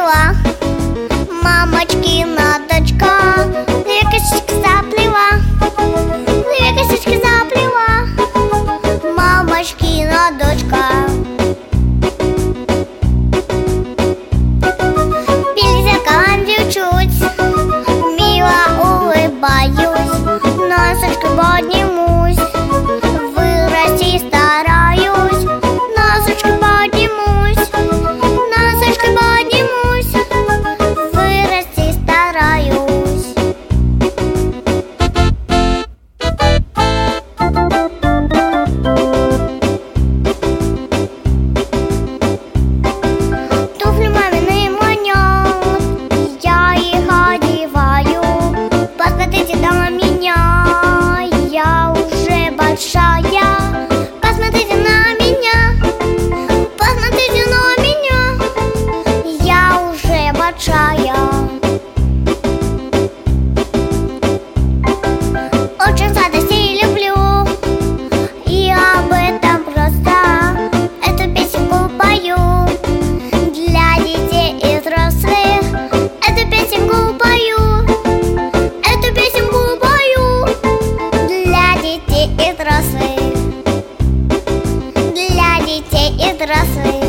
заплела, мамочкина дочка, две косички заплела, две косички заплела, мамочкина дочка. Перед зеркалом девчусь, мило улыбаюсь, носочкой поднимусь, вырасти стараюсь, носочкой поднимусь, носочкой поднимусь, вырасти стараюсь. Туфли мамины манят, я их одеваю. Посмотрите на меня, я уже большая. Посмотрите на меня, посмотрите на меня, я уже большая. Очень сладости люблю, и об этом просто эту песенку пою. Для детей и взрослых эту песенку пою, эту песенку пою. Для детей и взрослых, для детей и взрослых.